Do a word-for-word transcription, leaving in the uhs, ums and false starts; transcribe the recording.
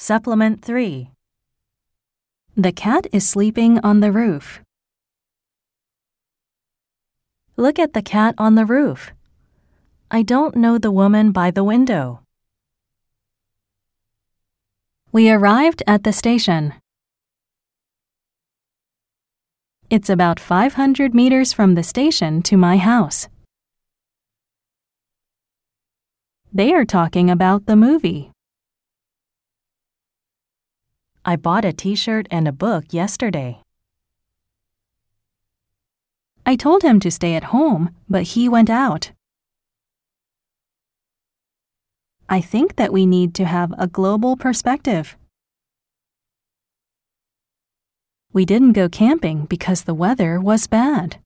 Supplement three. The cat is sleeping on the roof. Look at the cat on the roof. I don't know the woman by the window. We arrived at the station. It's about five hundred meters from the station to my house. They are talking about the movie. I bought a t-shirt and a book yesterday. I told him to stay at home, but he went out. I think that we need to have a global perspective. We didn't go camping because the weather was bad.